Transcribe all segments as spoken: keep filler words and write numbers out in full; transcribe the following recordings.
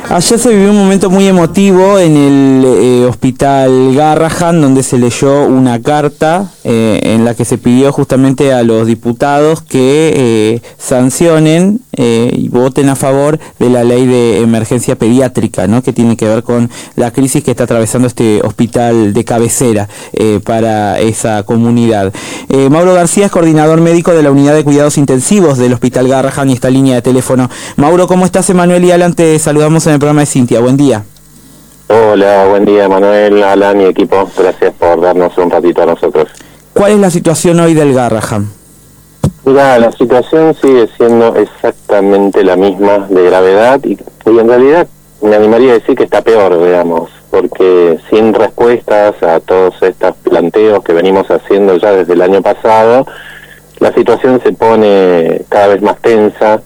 Ayer se vivió un momento muy emotivo en el eh, hospital Garrahan, donde se leyó una carta eh, en la que se pidió justamente a los diputados que eh, sancionen eh, y voten a favor de la ley de emergencia pediátrica, ¿no?, que tiene que ver con la crisis que está atravesando este hospital de cabecera eh, para esa comunidad. Eh, Mauro García es coordinador médico de la unidad de cuidados intensivos del hospital Garrahan y esta línea de teléfono. Mauro, ¿cómo estás? Emanuel y Alan, te saludamos en el programa de Cintia. Buen día. Hola, buen día, Manuel, Alan y equipo. Gracias por darnos un ratito a nosotros. ¿Cuál es la situación hoy del Garrahan? Mira, la situación sigue siendo exactamente la misma de gravedad y, y en realidad me animaría a decir que está peor, digamos, porque sin respuestas a todos estos planteos que venimos haciendo ya desde el año pasado, la situación se pone cada vez más tensa.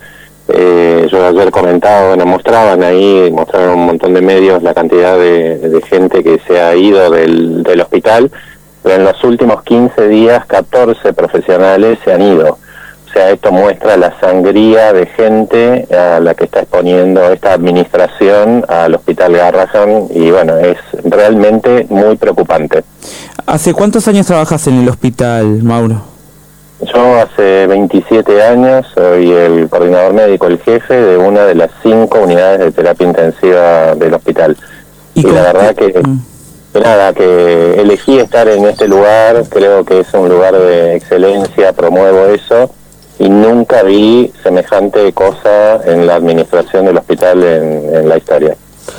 Eh, yo ayer comentaba, bueno, mostraban ahí, mostraron un montón de medios la cantidad de, de gente que se ha ido del, del hospital, pero en los últimos quince días catorce profesionales se han ido. O sea, esto muestra la sangría de gente a la que está exponiendo esta administración al hospital Garrahan y bueno, es realmente muy preocupante. ¿Hace cuántos años trabajas en el hospital, Mauro? Yo hace veintisiete años soy el coordinador médico, el jefe de una de las cinco unidades de terapia intensiva del hospital. Y, y la verdad que, que nada, que elegí estar en este lugar, creo que es un lugar de excelencia, promuevo eso, y nunca vi semejante cosa en la administración del hospital en, en la historia.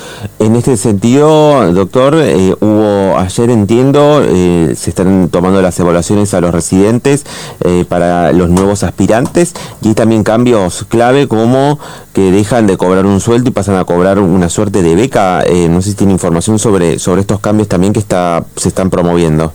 En este sentido, doctor, eh, hubo ayer, entiendo, eh, se están tomando las evaluaciones a los residentes eh, para los nuevos aspirantes y hay también cambios clave como que dejan de cobrar un sueldo y pasan a cobrar una suerte de beca. Eh, no sé si tiene información sobre sobre estos cambios también que está se están promoviendo.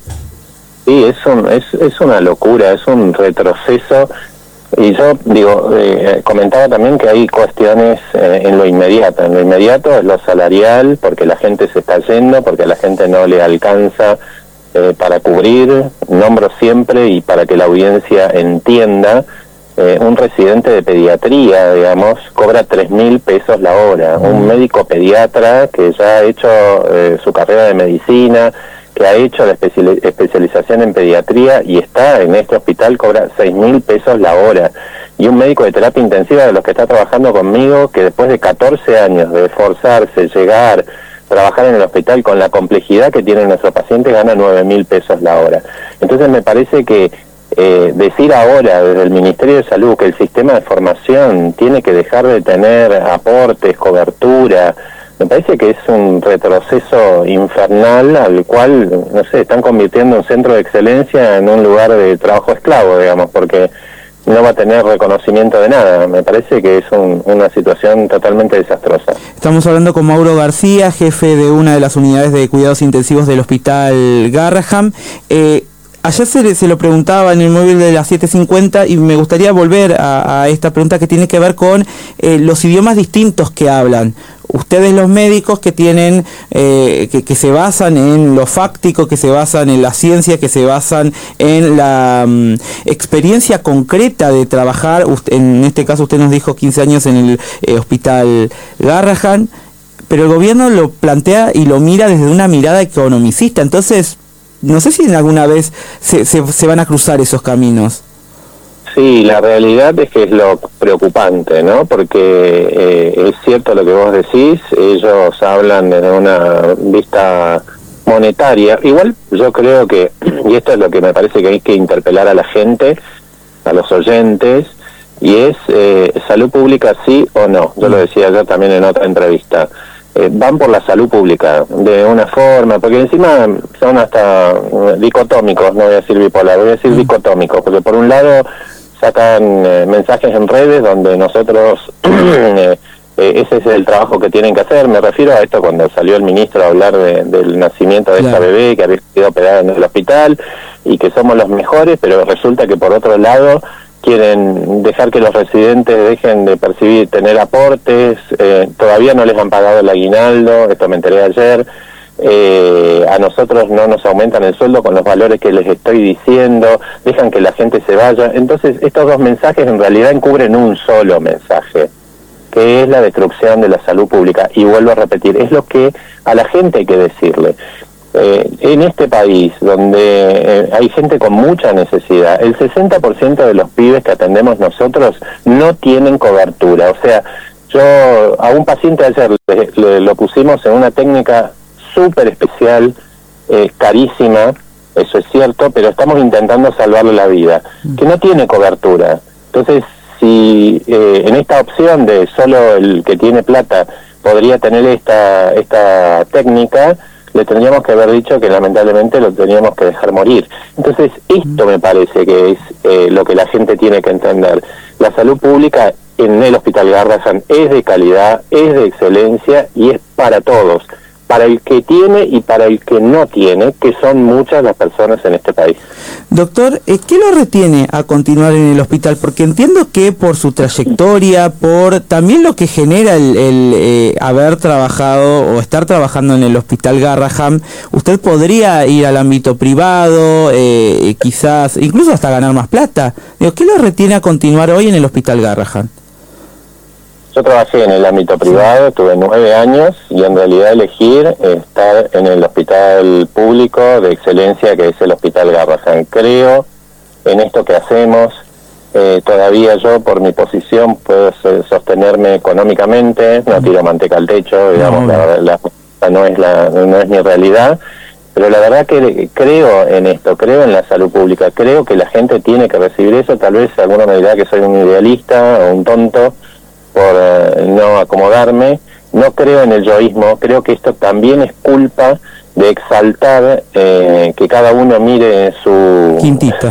Sí, es, un, es, es una locura, es un retroceso. Y yo digo, eh, comentaba también que hay cuestiones eh, en lo inmediato. En lo inmediato es lo salarial, porque la gente se está yendo, porque a la gente no le alcanza eh, para cubrir. Nombro siempre, y para que la audiencia entienda, eh, un residente de pediatría, digamos, cobra tres mil pesos la hora. Un médico pediatra que ya ha hecho eh, su carrera de medicina, que ha hecho la especialización en pediatría y está en este hospital, cobra seis mil pesos la hora. Y un médico de terapia intensiva de los que está trabajando conmigo, que después de catorce años de esforzarse, llegar, trabajar en el hospital con la complejidad que tienen nuestros pacientes, gana nueve mil pesos la hora. Entonces me parece que eh, decir ahora desde el Ministerio de Salud que el sistema de formación tiene que dejar de tener aportes, cobertura, me parece que es un retroceso infernal al cual, no sé, están convirtiendo un centro de excelencia en un lugar de trabajo esclavo, digamos, porque no va a tener reconocimiento de nada. Me parece que es un, una situación totalmente desastrosa. Estamos hablando con Mauro García, jefe de una de las unidades de cuidados intensivos del hospital Garrahan. Eh, Ayer se, se lo preguntaba en el móvil de las siete cincuenta y me gustaría volver a, a esta pregunta que tiene que ver con eh, los idiomas distintos que hablan. Ustedes los médicos que tienen, eh, que, que se basan en lo fáctico, que se basan en la ciencia, que se basan en la um, experiencia concreta de trabajar, usted, en este caso usted nos dijo quince años en el eh, hospital Garrahan, pero el gobierno lo plantea y lo mira desde una mirada economicista, entonces no sé si alguna vez se, se, se van a cruzar esos caminos. Sí, la realidad es que es lo preocupante, ¿no? Porque eh, es cierto lo que vos decís, ellos hablan desde una vista monetaria. Igual yo creo que, y esto es lo que me parece que hay que interpelar a la gente, a los oyentes, y es eh, salud pública sí o no. Yo lo decía ayer también en otra entrevista. Eh, van por la salud pública de una forma, porque encima son hasta dicotómicos, no voy a decir bipolar, voy a decir dicotómicos, porque por un lado sacan eh, mensajes en redes donde nosotros, eh, eh, ese es el trabajo que tienen que hacer. Me refiero a esto cuando salió el ministro a hablar de, del nacimiento de claro. esta bebé que había sido operada en el hospital y que somos los mejores, pero resulta que por otro lado quieren dejar que los residentes dejen de percibir, tener aportes, eh, todavía no les han pagado el aguinaldo, esto me enteré ayer. Eh, a nosotros no nos aumentan el sueldo con los valores que les estoy diciendo, dejan que la gente se vaya. Entonces estos dos mensajes en realidad encubren un solo mensaje, que es la destrucción de la salud pública. Y vuelvo a repetir, es lo que a la gente hay que decirle. Eh, en este país, donde eh, hay gente con mucha necesidad, el sesenta por ciento de los pibes que atendemos nosotros no tienen cobertura. O sea, yo a un paciente ayer le, le, lo pusimos en una técnica súper especial, eh, carísima, eso es cierto, pero estamos intentando salvarle la vida, que no tiene cobertura. Entonces, si eh, en esta opción de solo el que tiene plata podría tener esta esta técnica, le tendríamos que haber dicho que lamentablemente lo teníamos que dejar morir. Entonces, esto me parece que es eh, lo que la gente tiene que entender. La salud pública en el Hospital Garrahan es de calidad, es de excelencia y es para todos, para el que tiene y para el que no tiene, que son muchas las personas en este país. Doctor, ¿qué lo retiene a continuar en el hospital? Porque entiendo que por su trayectoria, por también lo que genera el, el eh, haber trabajado o estar trabajando en el Hospital Garrahan, usted podría ir al ámbito privado, eh, quizás incluso hasta ganar más plata. Digo, ¿qué lo retiene a continuar hoy en el Hospital Garrahan? Yo trabajé en el ámbito privado, tuve nueve años y en realidad elegir estar en el hospital público de excelencia que es el Hospital Garrahan. Creo en esto que hacemos, eh, todavía yo por mi posición puedo sostenerme económicamente, no tiro manteca al techo, digamos, no, la, la, la, no, es la, no es mi realidad, pero la verdad que creo en esto, creo en la salud pública, creo que la gente tiene que recibir eso. Tal vez alguno me dirá que soy un idealista o un tonto por eh, no acomodarme. No creo en el yoísmo, creo que esto también es culpa de exaltar eh, que cada uno mire su, Quintita.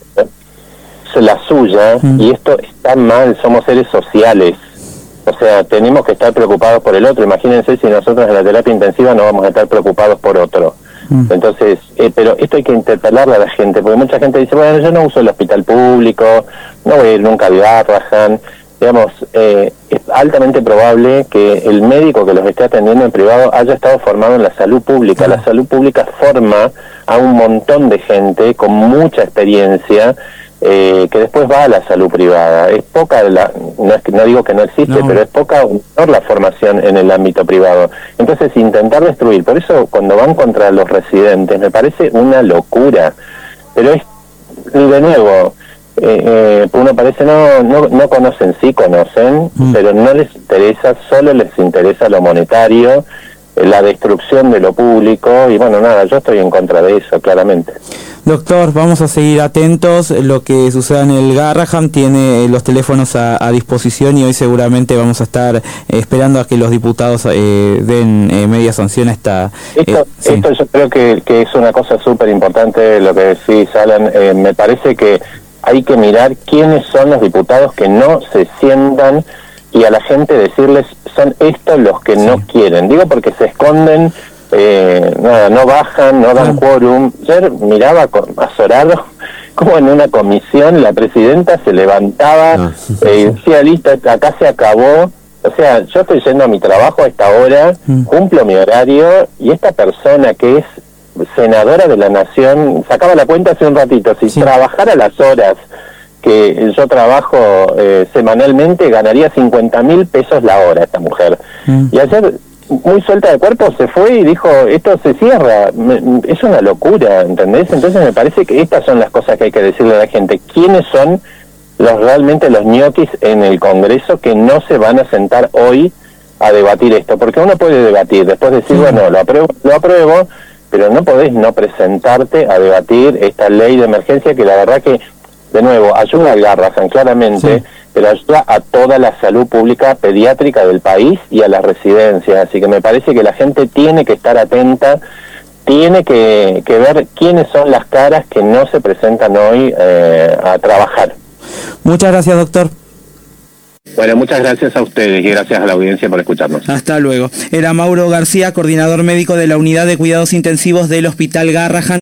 su la suya, mm. y esto está mal, somos seres sociales, o sea, tenemos que estar preocupados por el otro. Imagínense si nosotros en la terapia intensiva no vamos a estar preocupados por otro. Mm. Entonces, eh, pero esto hay que interpelarle a la gente, porque mucha gente dice, bueno, yo no uso el hospital público, no voy a ir nunca al Garrahan. Digamos, eh, es altamente probable que el médico que los esté atendiendo en privado haya estado formado en la salud pública. La salud pública forma a un montón de gente con mucha experiencia eh, que después va a la salud privada. Es poca, la, no, es que, no digo que no existe, no. pero es poca la formación en el ámbito privado. Entonces, intentar destruir, por eso cuando van contra los residentes me parece una locura. Pero es, y de nuevo, Eh, eh, uno parece no, no no conocen, sí conocen, mm. pero no les interesa, solo les interesa lo monetario, eh, la destrucción de lo público, y bueno, nada, yo estoy en contra de eso, claramente. Doctor, vamos a seguir atentos. Lo que suceda en el Garrahan tiene los teléfonos a, a disposición y hoy seguramente vamos a estar eh, esperando a que los diputados eh, den eh, media sanción a esta... Esto, eh, sí. esto yo creo que, que es una cosa súper importante lo que decís, Alan. Eh, me parece que hay que mirar quiénes son los diputados que no se sientan y a la gente decirles, son estos los que sí. no quieren. Digo porque se esconden, eh, nada, no bajan, no dan quórum. Ayer miraba azorado como en una comisión la presidenta se levantaba no. eh, decía, listo, acá se acabó. O sea, yo estoy yendo a mi trabajo a esta hora, mm. cumplo mi horario, y esta persona que es senadora de la Nación, sacaba la cuenta hace un ratito, si sí. trabajara las horas que yo trabajo eh, semanalmente, ganaría cincuenta mil pesos la hora esta mujer. Mm. Y ayer, muy suelta de cuerpo, se fue y dijo, esto se cierra. Me, es una locura, ¿entendés? Entonces me parece que estas son las cosas que hay que decirle a la gente. ¿Quiénes son los realmente los ñoquis en el Congreso que no se van a sentar hoy a debatir esto? Porque uno puede debatir, después decir, mm. bueno, lo apruebo, lo apruebo, pero no podés no presentarte a debatir esta ley de emergencia que la verdad que, de nuevo, ayuda al Garrahan, claramente, sí. pero ayuda a toda la salud pública pediátrica del país y a las residencias. Así que me parece que la gente tiene que estar atenta, tiene que, que ver quiénes son las caras que no se presentan hoy eh, a trabajar. Muchas gracias, doctor. Bueno, muchas gracias a ustedes y gracias a la audiencia por escucharnos. Hasta luego. Era Mauro García, coordinador médico de la Unidad de Cuidados Intensivos del Hospital Garrahan.